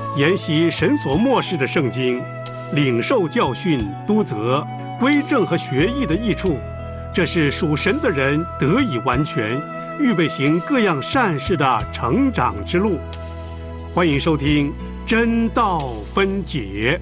研习神所默示的圣经，领受教训、督责、归正和学艺的益处，这是属神的人得以完全，预备行各样善事的成长之路。欢迎收听真道分解。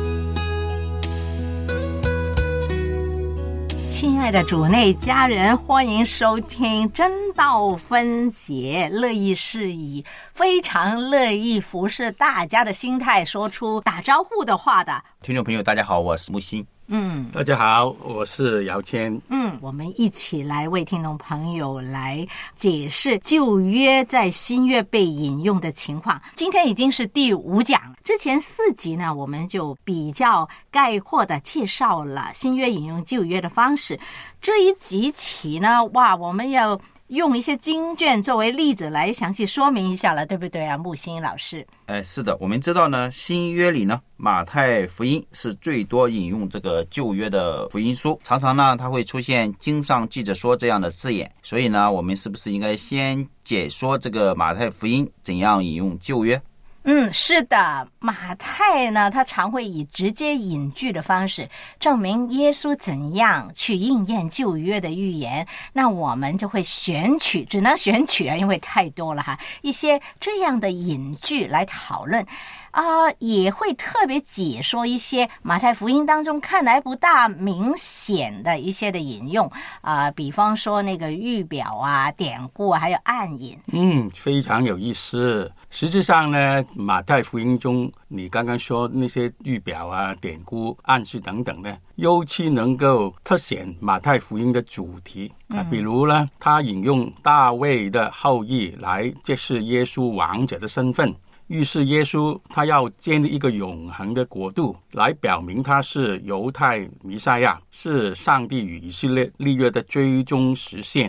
亲爱的主内家人，欢迎收听真道分解，乐意是以非常乐意服侍大家的心态说出打招呼的话的。 听众朋友大家好，我是木星。 大家好，我是姚谦。 我们一起来为听众朋友来解释旧约在新约被引用的情况。今天已经是第5讲，之前4集呢，我们就比较概括的介绍了新约引用旧约的方式。这一集起呢，我们要用一些经卷作为例子来详细说明一下了，对不对啊，木星老师？ 是的，我们知道呢，新约里呢，马太福音是最多引用这个旧约的福音书，常常呢，它会出现经上记着说这样的字眼，所以呢，我们是不是应该先解说这个马太福音怎样引用旧约？ 是的，马太呢，他常会以直接引句的方式证明耶稣怎样去应验旧约的预言。那我们就会只能选取因为太多了一些这样的引句来讨论。也会特别解说一些马太福音当中看来不大明显的一些的引用比方说那个预表典故还有暗引。 非常有意思。实际上呢，马太福音中你刚刚说那些预表典故、暗示等等呢，尤其能够凸显马太福音的主题比如呢，他引用大卫的后裔来揭示耶稣王者的身份，预示耶稣他要建立一个永恒的国度，来表明他是犹太弥赛亚，是上帝与以色列立约的最终实现。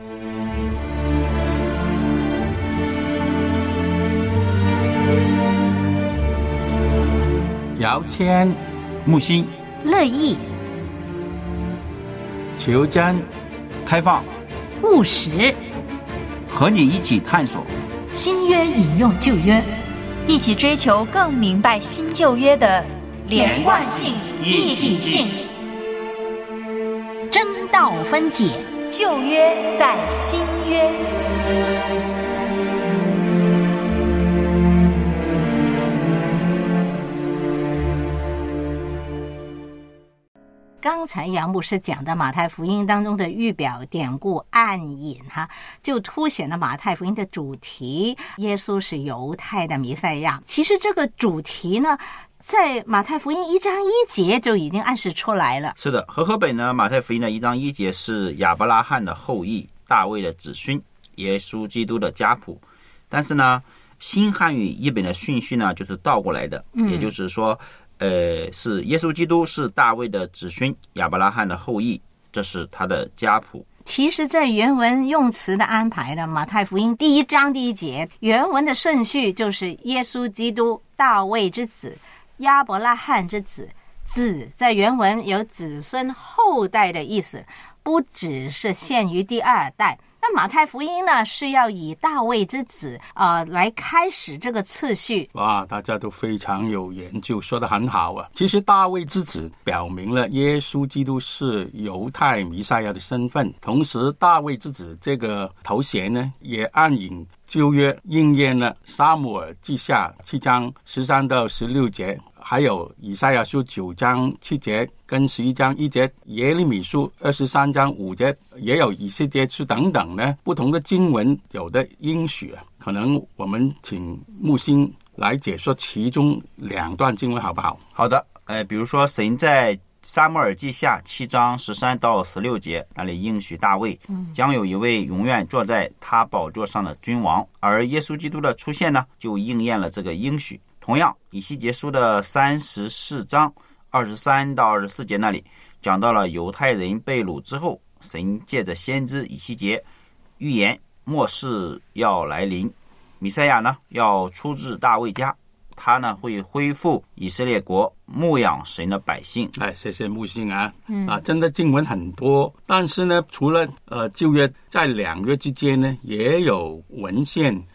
姚谦、 木星、 乐意、 求真、 开放、 务实， 和你一起探索新约引用旧约， 一起追求更明白新旧约的连贯性、一体性。真道分解， 旧约在新约。 刚才杨牧师讲的马太福音当中的预表、典故、暗引就凸显了马太福音的主题，耶稣是犹太的弥赛亚。其实这个主题呢，在马太福音1章1节就已经暗示出来了。 是的，和合本呢，马太福音的1章1节是亚伯拉罕的后裔，大卫的子孙，耶稣基督的家谱。但是呢，新汉语译本的顺序呢，就是倒过来的，也就是说是耶稣基督是大卫的子孙，亚伯拉罕的后裔，这是他的家谱。 其实在原文用词的安排呢，马太福音第1章第1节原文的顺序就是耶稣基督大卫之子，亚伯拉罕之子。子在原文有子孙后代的意思，不只是限于第2代。那马太福音呢，是要以大卫之子来开始这个次序。 大家都非常有研究，说得很好其实大卫之子表明了耶稣基督是犹太弥赛亚的身份，同时大卫之子这个头衔呢，也暗引旧约应验了撒母耳记下7章13到16节，还有以赛亚书9章7节跟11章1节，耶利米书23章5节，也有以西结书等等呢，不同的经文有的应许可能我们请木星来解说其中2段经文好不好？ 好的，比如说神在撒母耳记下7章13到16节，那里应许大卫将有一位永远坐在他宝座上的君王，而耶稣基督的出现呢，就应验了这个应许。同样，以西结书的34章23到24节那里讲到了犹太人被掳之后，神借着先知以西结预言末世要来临，弥赛亚呢要出自大卫家，他呢会恢复以色列国，牧养神的百姓。 谢谢木星真的经文很多，但是呢，除了旧约，在2约之间呢，也有文献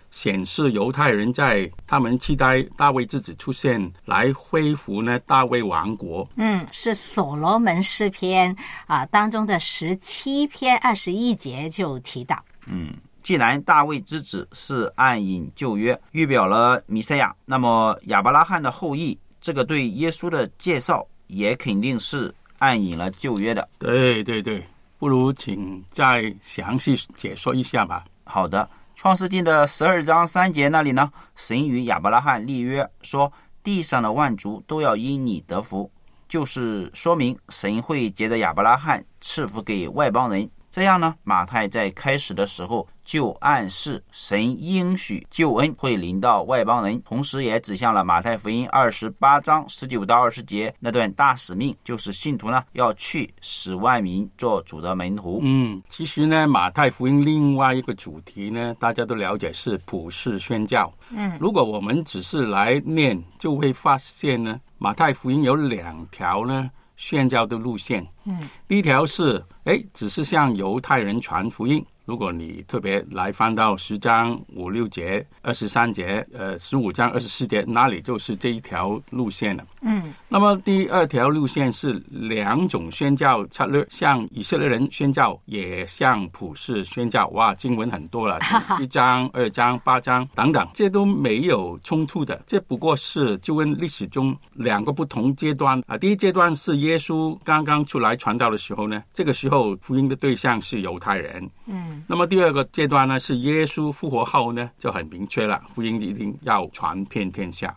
显示犹太人在他们期待大卫之子出现，来恢复呢大卫王国。 是所罗门诗篇当中的17篇21节就提到。 既然大卫之子是暗引旧约，预表了弥赛亚，那么亚伯拉罕的后裔，这个对耶稣的介绍也肯定是暗引了旧约的。 对对对，不如请再详细解说一下吧。 好的，创世纪的12章3节那里呢，神与亚伯拉罕立约说，地上的万族都要因你得福，就是说明神会借着亚伯拉罕赐福给外邦人。这样呢，马太在开始的时候就暗示神应许救恩会临到外邦人，同时也指向了马太福音28章19到20节那段大使命，就是信徒呢要去使万民做主的门徒。 其实呢，马太福音另外一个主题呢，大家都了解是普世宣教。如果我们只是来念，就会发现呢，马太福音有2条呢宣教的路线。第一条是只是向犹太人传福音，如果你特别来翻到10章5、6节、23节、15章24节，那里就是这一条路线了。那么第2条路线是2种宣教策略，向以色列人宣教，也向普世宣教。哇，经文很多了，1章、2章、8章等等，这都没有冲突的。这不过是救恩历史中2个不同阶段第一阶段是耶稣刚刚出来传道的时候呢，这个时候福音的对象是犹太人。那么第2个阶段呢，是耶稣复活后呢，就很明确了，福音一定要传遍天下。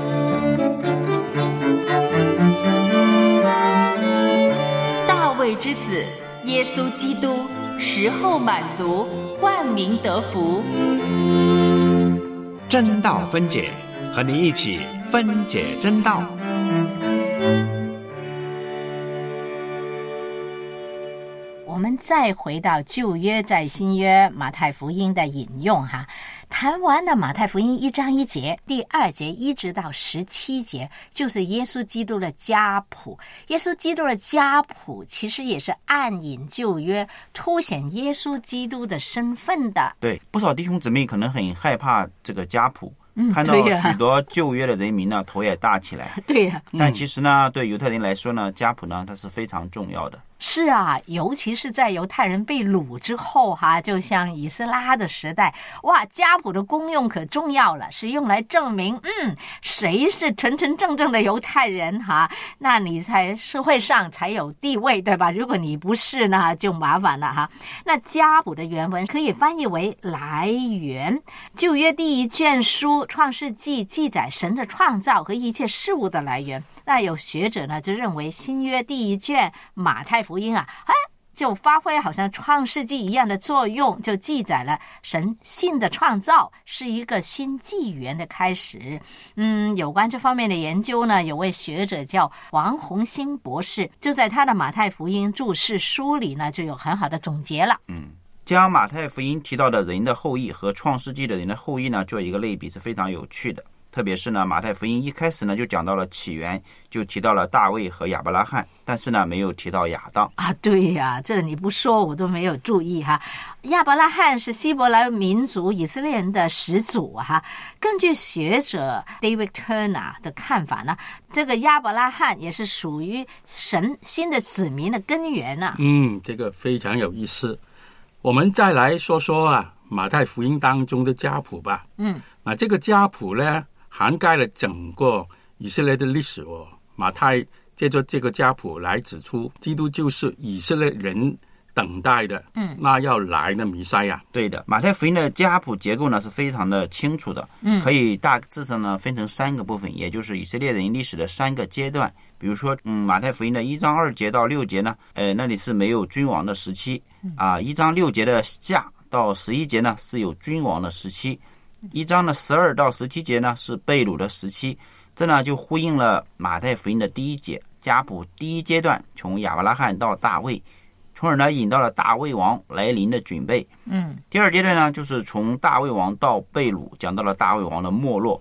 大卫之子耶稣基督，时候满足，万民得福。 真道分解，和你一起分解真道。 我们再回到旧约在新约马太福音的引用谈完了马太福音1章1节、第2节一直到17节，就是耶稣基督的家谱。耶稣基督的家谱其实也是暗引旧约，凸显耶稣基督的身份的。 对，不少弟兄姊妹可能很害怕这个家谱，看到许多旧约的人民呢，头也大起来。 对呀， 但其实呢，对犹太人来说呢，家谱呢，它是非常重要的。 是啊，尤其是在犹太人被掳之后就像以斯拉的时代，哇，家谱的功用可重要了，是用来证明谁是纯纯正正的犹太人那你在社会上才有地位，对吧？如果你不是呢，就麻烦了那家谱的原文可以翻译为来源。旧约第1卷书创世纪记载神的创造和一切事物的来源。那有学者呢就认为新约第1卷马太福音就发挥好像创世纪一样的作用，就记载了神新的创造是一个新纪元的开始。有关这方面的研究呢，有位学者叫王宏兴博士，就在他的马太福音注释书里呢就有很好的总结了。 将马太福音提到的人的后裔和创世纪的人的后裔呢做一个类比是非常有趣的。特别是呢，马太福音一开始呢就讲到了起源，就提到了大卫和亚伯拉罕，但是呢没有提到亚当对呀，这你不说我都没有注意亚伯拉罕是希伯来民族以色列人的始祖根据学者 David Turner 的看法呢，这个亚伯拉罕也是属于神新的子民的根源这个非常有意思。我们再来说说马太福音当中的家谱吧。那这个家谱呢涵盖了整个以色列的历史马太借着这个家谱来指出，基督就是以色列人等待的那要来的弥赛亚。 对的，马太福音的家谱结构呢是非常的清楚的，可以大致上呢分成3个部分，也就是以色列人历史的3个阶段。比如说马太福音的1章2节到6节呢那里是没有君王的时期1章6节的下到11节呢是有君王的时期，1章的12到17节呢是被掳的时期。这呢就呼应了马太福音的第1节，家谱第1阶段从亚伯拉罕到大卫，从而呢引到了大卫王来临的准备。第2阶段呢就是从大卫王到被掳，讲到了大卫王的没落。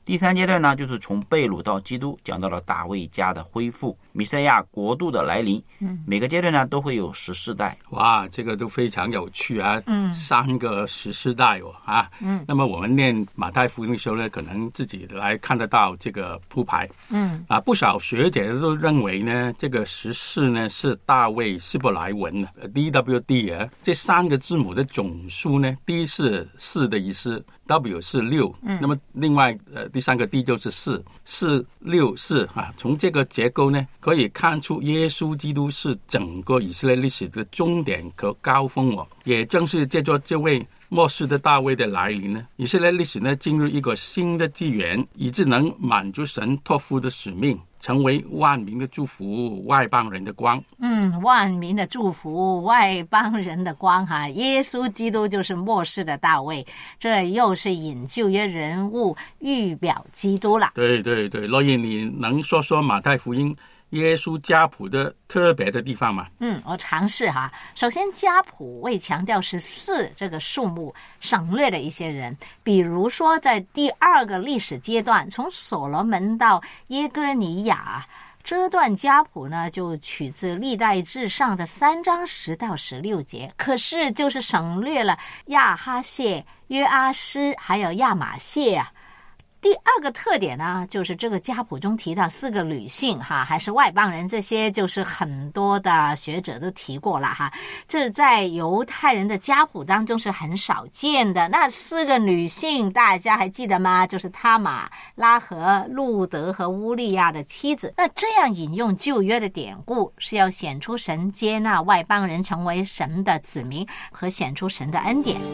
第3阶段呢，就是从被掳到基督，讲到了大卫家的恢复，弥赛亚国度的来临。每个阶段呢都会有14代。 哇，这个都非常有趣啊，3个14代啊。那么我们念马太福音的时候呢，可能自己来看得到这个铺排。不少学者都认为呢，这个14呢是大卫希伯来文的 DWD 啊，这3个字母的总数呢 ，D 是4的意思。W 是6，那么另外第3个 D 就是4，4、6、4啊。从这个结构呢，可以看出耶稣基督是整个以色列历史的终点和高峰也正是借着这位末世的大卫的来临呢，以色列历史呢进入一个新的纪元，以致能满足神托付的使命，成为万民的祝福，外邦人的光。 万民的祝福，外邦人的光哈。耶稣基督就是末世的大卫，这又是引旧约人物预表基督了。 对对对，乐意你能说说马太福音耶稣家谱的特别的地方吗？ 我尝试哈。首先，家谱为强调14这个数目，省略了一些人。比如说，在第2个历史阶段，从所罗门到耶哥尼亚，这段家谱呢，就取自历代志上的3章10到16节。可是，就是省略了亚哈谢、约阿施还有亚玛谢啊。第2个特点呢，就是这个家谱中提到4个女性哈，还是外邦人，这些就是很多的学者都提过了哈。这在犹太人的家谱当中是很少见的。那4个女性大家还记得吗？就是他玛、拉合、路德和乌利亚的妻子。那这样引用旧约的典故，是要显出神接纳外邦人成为神的子民，和显出神的恩典。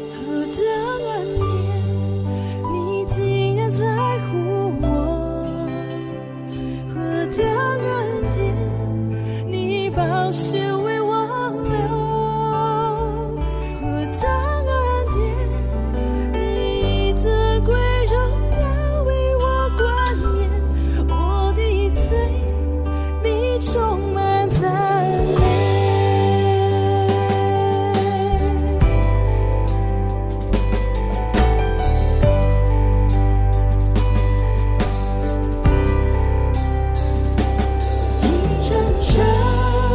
宝血为我流，何等恩典！你尊贵荣耀为我冠冕，我的罪必充满赞美。一阵阵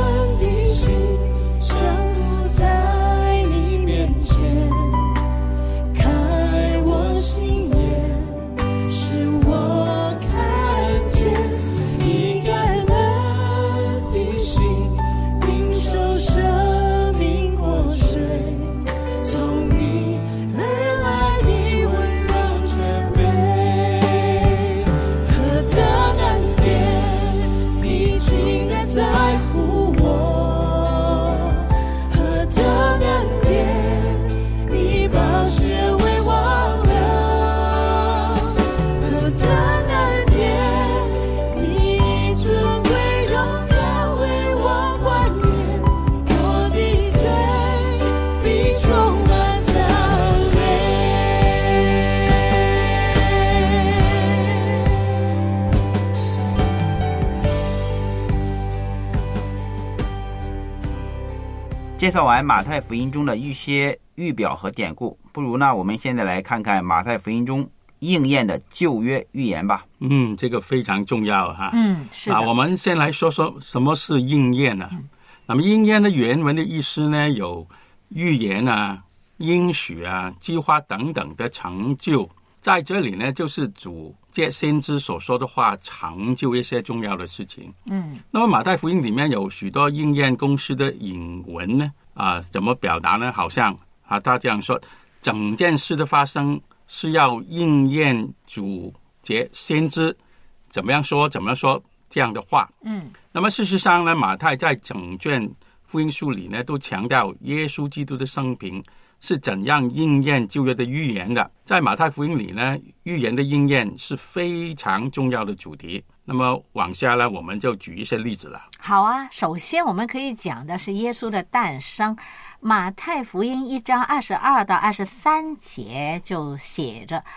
介绍完马太福音中的一些预表和典故，不如呢，我们现在来看看马太福音中应验的旧约预言吧。 这个非常重要哈。 是的。 我们先来说说什么是应验呢？那么应验的原文的意思呢，有预言啊、应许啊、计划等等的成就。在这里呢，就是主借先知所说的话成就一些重要的事情。那么马太福音里面有许多应验公司的引文呢，怎么表达呢？好像他这样说，整件事的发生是要应验主借先知怎么样说这样的话。那么事实上呢，马太在整卷福音书里呢，都强调耶稣基督的生平是怎样应验旧约的预言的。在马太福音里呢，预言的应验是非常重要的主题。那么往下呢，我们就举一些例子了。 好啊，首先我们可以讲的是耶稣的诞生。马太福音1章22到23节就写着，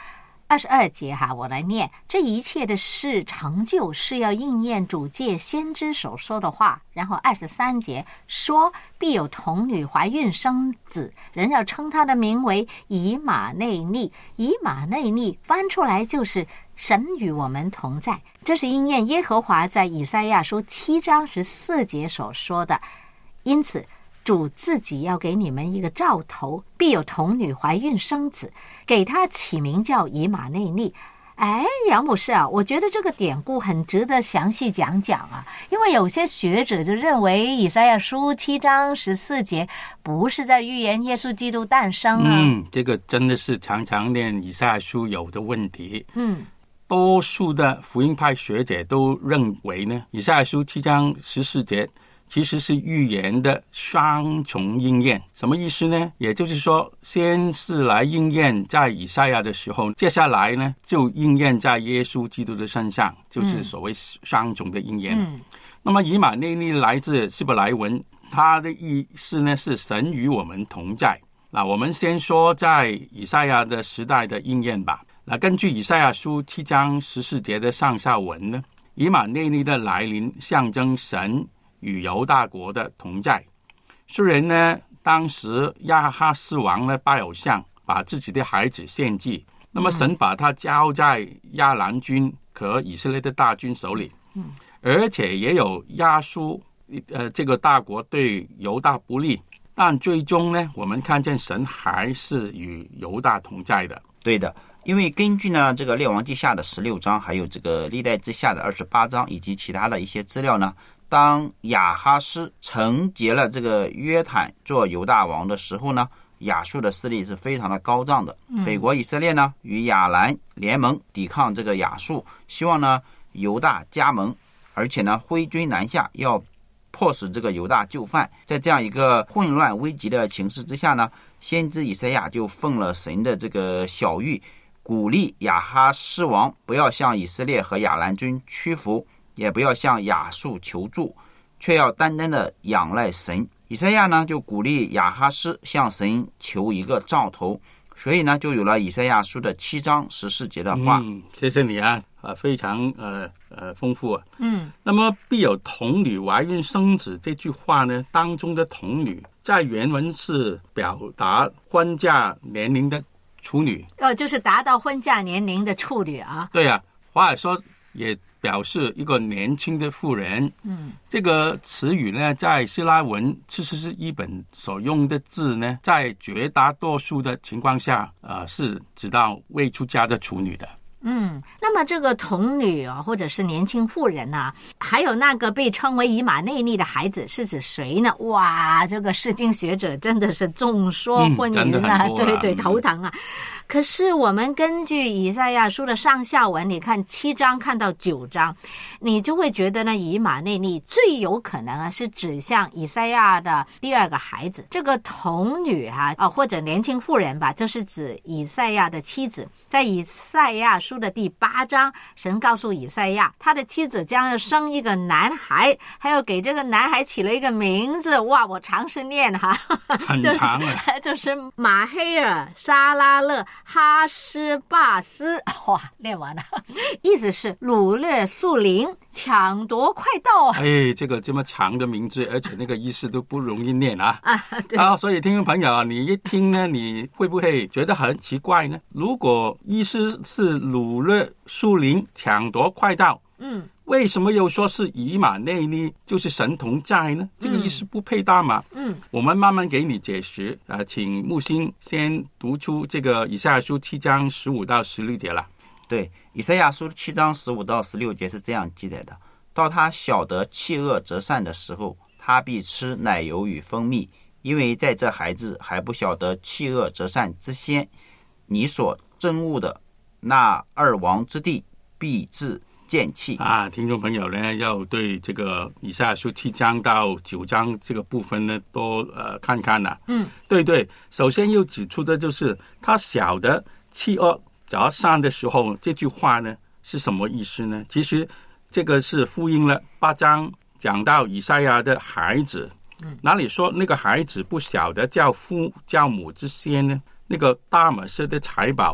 22节我来念，这一切的事成就是要应验主借先知所说的话。然后23节说，必有童女怀孕生子，人要称他的名为以马内利。以马内利翻出来就是神与我们同在，这是应验耶和华在以赛亚书7章14节所说的。因此主自己要给你们一个兆头，必有童女怀孕生子，给他起名叫以马内利。杨牧师我觉得这个典故很值得详细讲讲因为有些学者就认为以赛亚书7章14节不是在预言耶稣基督诞生这个真的是常常念以赛亚书有的问题。多数的福音派学者都认为呢，以赛亚书7章14节其实是预言的双重应验。什么意思呢？也就是说，先是来应验在以赛亚的时候，接下来呢就应验在耶稣基督的身上，就是所谓双重的应验。那么以马内利来自希伯来文，它的意思呢是神与我们同在。那我们先说在以赛亚的时代的应验吧。那根据以赛亚书7章14节的上下文呢，以马内利的来临象征神与犹大国的同在。虽然呢当时亚哈斯王呢拜偶像，把自己的孩子献祭，那么神把他交在亚兰军和以色列的大军手里，而且也有亚述这个大国对犹大不利，但最终呢我们看见神还是与犹大同在的。 对的，因为根据呢这个列王记下的16章，还有这个历代志下的28章，以及其他的一些资料呢，当亚哈斯承接了这个约坦做犹大王的时候呢，亚述的势力是非常的高涨的。北国以色列呢与亚兰联盟抵抗这个亚述，希望呢犹大加盟，而且呢挥军南下，要迫使这个犹大就范。在这样一个混乱危急的情势之下呢，先知以赛亚就奉了神的这个晓谕，鼓励亚哈斯王不要向以色列和亚兰军屈服，也不要向亚述求助，却要单单的仰赖神。以赛亚呢就鼓励亚哈斯向神求一个兆头，所以呢就有了以赛亚书的7章14节的话。 谢谢你非常丰富那么必有童女怀孕生子这句话呢，当中的童女在原文是表达婚嫁年龄的处女就是达到婚嫁年龄的处女对或者说也表示一个年轻的妇人。这个词语呢在希腊文其实是一本所用的字呢，在绝大多数的情况下是指到未出嫁的处女的。 那么这个童女或者是年轻妇人还有那个被称为以马内利的孩子是指谁呢？哇，这个释经学者真的是众说纷纭对，头疼可是我们根据以赛亚书的上下文，你看7章看到9章，你就会觉得呢，以马内利最有可能是指向以赛亚的第二个孩子。这个童女或者年轻妇人吧，就是指以赛亚的妻子。在以赛亚书的第8章，神告诉以赛亚，他的妻子将要生一个男孩，还要给这个男孩起了一个名字。哇，我尝试念很长就是马黑尔沙拉勒哈斯巴斯。哇，念完了，意思是掳掠树林，抢夺快到这个这么长的名字，而且那个意思都不容易念对所以听众朋友你一听呢，你会不会觉得很奇怪呢？如果意思是掳掠树林，抢夺快到，为什么又说是以马内利，就是神同在呢？这个意思不配搭吗？我们慢慢给你解释请木星先读出这个以赛亚书7章15到16节了。 对，以赛亚书7章15到16节是这样记载的：到他晓得弃恶择善的时候，他必吃奶油与蜂蜜，因为在这孩子还不晓得弃恶择善之先，你所憎恶的那二王之地必致见弃听众朋友呢，要对这个以赛亚书7章到9章这个部分呢多看看对，首先又指出的就是他晓得弃恶择善的时候，这句话呢是什么意思呢？其实这个是呼应了8章讲到以赛亚的孩子，哪里说那个孩子不晓得叫父叫母之先呢？那个大马士的财宝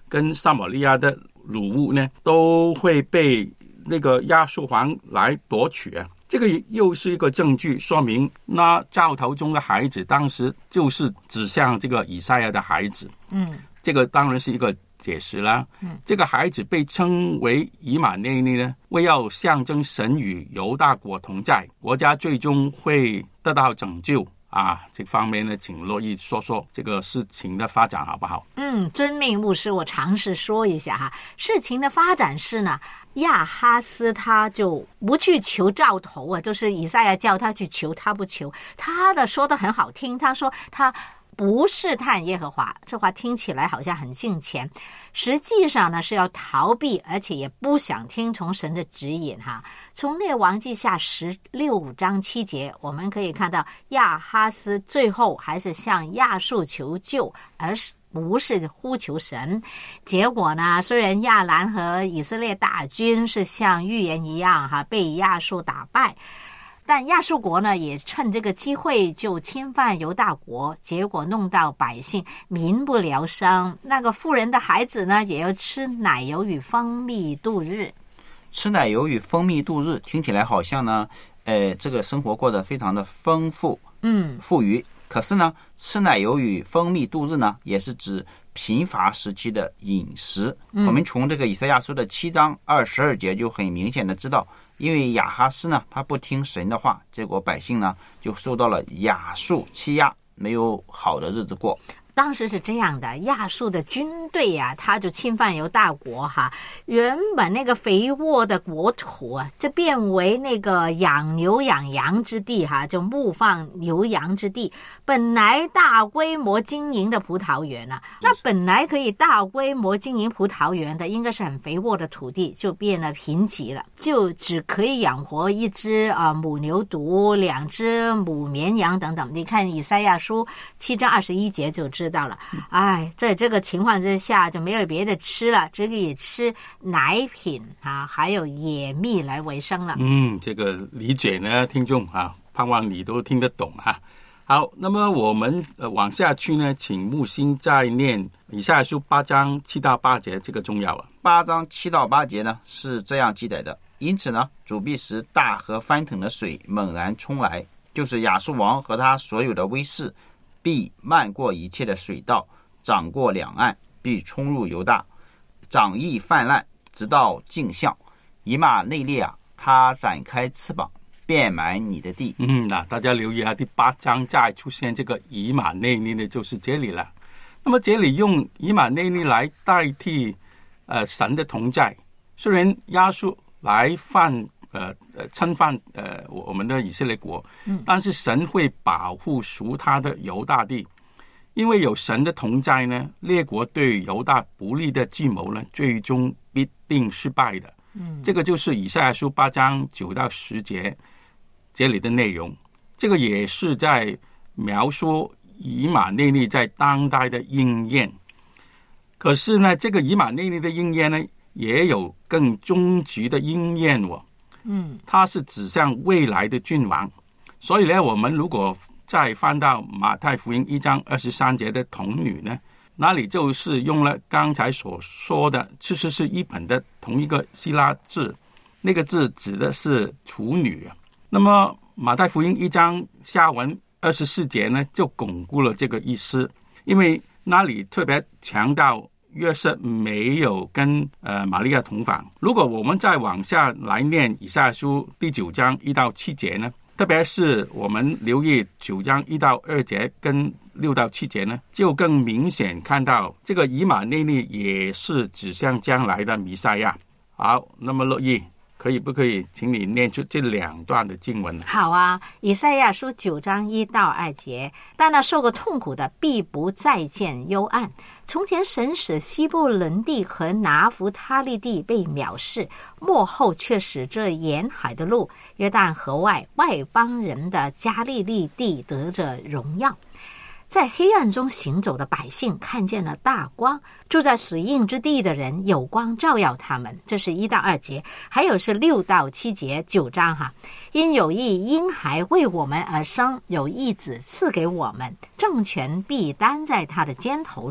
跟撒玛利亚的掳物呢，都会被那个亚述王来夺取啊。这个又是一个证据，说明那教头中的孩子当时就是指向这个以赛亚的孩子。这个当然是一个解释啦。这个孩子被称为以马内利呢，为要象征神与犹大国同在，国家最终会得到拯救啊。这方面呢，请乐意说说这个事情的发展好不好？ 遵命牧师，我尝试说一下哈。事情的发展是呢，亚哈斯他就不去求兆头啊，就是以赛亚叫他去求，他不求。他的说的很好听，他说他不试探耶和华，这话听起来好像很敬虔，实际上呢是要逃避，而且也不想听从神的指引哈。从列王记下16章7节，我们可以看到亚哈斯最后还是向亚述求救，而不是呼求神。结果呢，虽然亚兰和以色列大军是像预言一样哈被亚述打败，但亚述国呢也趁这个机会就侵犯犹大国，结果弄到百姓民不聊生。那个妇人的孩子呢也要吃奶油与蜂蜜度日。 吃奶油与蜂蜜度日听起来好像呢这个生活过得非常的丰富富裕。可是呢，吃奶油与蜂蜜度日呢，也是指贫乏时期的饮食。我们从这个以赛亚书的7章22节就很明显的知道，因为亚哈斯呢，他不听神的话，结果百姓呢就受到了亚述欺压，没有好的日子过。 当时是这样的，亚述的军队啊，他就侵犯犹大国哈，原本那个肥沃的国土啊，就变为那个养牛养羊之地哈，就牧放牛羊之地。本来大规模经营的葡萄园啊，那本来可以大规模经营葡萄园的，应该是很肥沃的土地，就变得贫瘠了，就只可以养活一只母牛犊、2只母绵羊等等。你看以赛亚书7章21节就知道了。在这个情况之下就没有别的吃了，只可以吃奶品啊，还有野蜜来维生了。 这个理解呢，听众啊，盼望你都听得懂啊。好，那么我们往下去呢，请木星再念以赛亚书8章7到8节，这个重要了。 8章7到8节呢是这样记载的：因此呢，主必使大河翻腾的水猛然冲来，就是亚述王和他所有的威势，必漫过一切的水道，涨过两岸，必冲入犹大，涨溢泛滥，直到镜像。以马内利啊，他展开翅膀，遍满你的地。 大家留意啊，第8章再出现这个以马内利呢，就是这里了。那么这里用以马内利来代替神的同在，虽然亚述来侵犯我们的以色列国，但是神会保护属他的犹大地，因为有神的同在呢，列国对犹大不利的计谋呢，最终必定失败的。这个就是以赛亚书8章9到10节这里的内容。这个也是在描述以马内利在当代的应验。可是呢，这个以马内利的应验呢，也有更终极的应验它是指向未来的君王。所以呢，我们如果再翻到马太福音1章23节的童女呢，那里就是用了刚才所说的，其实是一本的同一个希腊字，那个字指的是处女。那么马太福音1章下文24节呢，就巩固了这个意思，因为那里特别强调约瑟没有跟玛利亚同房。如果我们再往下来念以赛亚书第9章1到7节呢，特别是我们留意9章1到2节跟6到7节呢，就更明显看到这个以马内利也是指向将来的弥赛亚。好，那么乐意不可以请你念出这2段的经文？ 好啊，以赛亚书9章1到2节，但那受过痛苦的必不再见幽暗。从前神使西布伦地和拿弗他利地被藐视，末后却使这沿海的路约旦河外邦人的加利利地得着荣耀。在黑暗中行走的百姓看见了大光，住在死荫之地的人有光照耀他们。这是1到2节，还有是6到7节9章哈。因有一婴孩为我们而生，有一子赐给我们，政权必担在他的肩头上。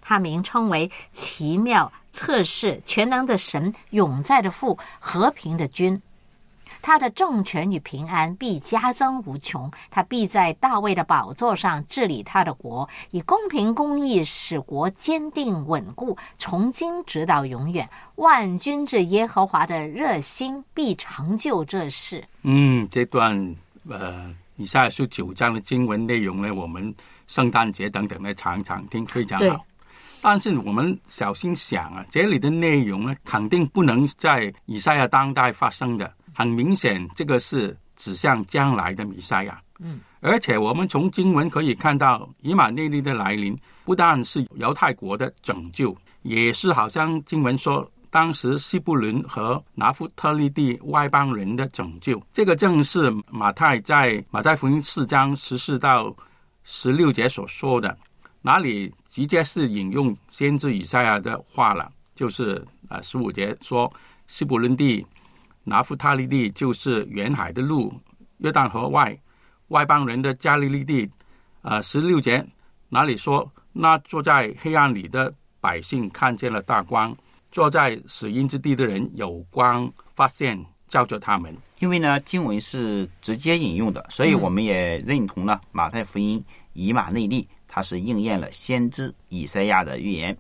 他名称为奇妙、测试、全能的神、永在的父、和平的君。他的政权与平安必加增无穷，他必在大卫的宝座上治理他的国，以公平公义使国坚定稳固，从今直到永远。万军之耶和华的热心必成就这事。 这段以赛亚书9章的经文内容呢，我们圣诞节等等呢常常听，非常好。但是我们小心想啊，这里的内容呢，肯定不能在以赛亚当代发生的。很明显，这个是指向将来的弥赛亚。而且我们从经文可以看到，以马内利的来临不但是犹太国的拯救，也是好像经文说，当时西布伦和拿弗特利地外邦人的拯救。这个正是马太在马太福音4章14到16节所说的，哪里直接是引用先知以赛亚的话了，就是15节说，西布伦地拿弗他利地就是远海的路，约旦河外邦人的加利利地。16节哪里说，那坐在黑暗里的百姓看见了大光，坐在死荫之地的人有光发现，照着他们。 因为呢经文是直接引用的，所以我们也认同了马太福音以马内利，它是应验了先知以赛亚的预言。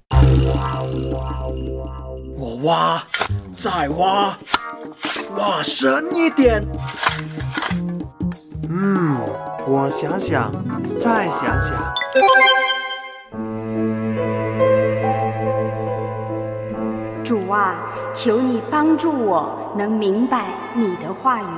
我挖，再挖，挖深一点。 我想想，再想想。 主啊，求你帮助我能明白你的话语。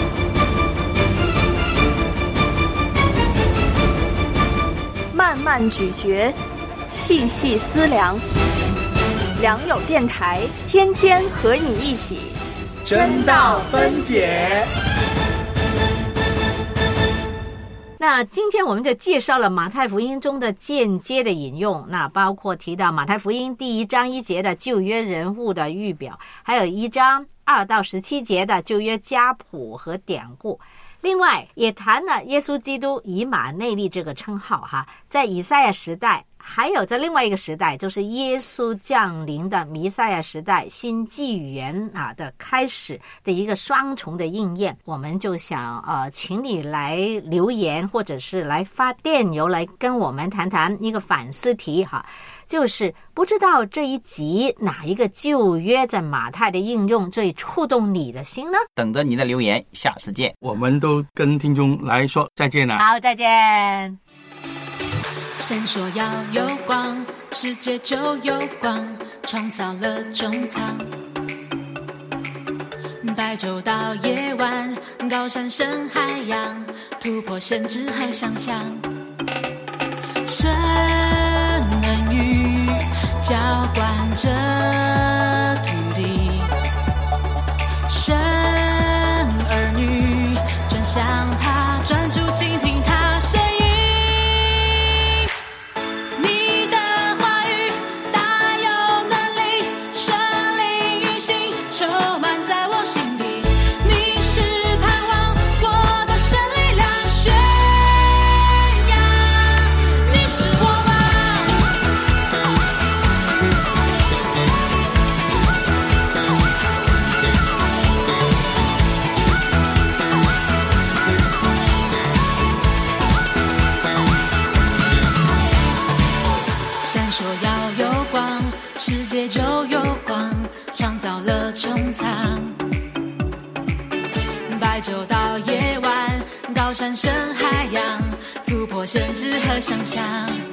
慢慢咀嚼，细细思量。良友电台，天天和你一起真道分解。 那今天我们就介绍了马太福音中的间接的引用，那包括提到马太福音第1章1节的旧约人物的预表，还有1章2到17节的旧约家谱和典故。另外也谈了耶稣基督以马内利这个称号在以赛亚时代，还有在另外一个时代，就是耶稣降临的弥赛亚时代新纪元的开始的一个双重的应验。我们就想请你来留言或者是来发电邮来跟我们谈谈一个反思题就是不知道这一集哪一个旧约在马太的应用最触动你的心呢？ 等着你的留言，下次见。 我们都跟听众来说再见了。 好，再见。 神说要有光，世界就有光，创造了中藏。白昼到夜晚，高山深海洋，突破限制和想象。神恩雨浇灌着土地，神儿女转向他，专注倾听他声音。世界就有光，创造了穹苍。白昼到夜晚，高山深海洋，突破限制和想象。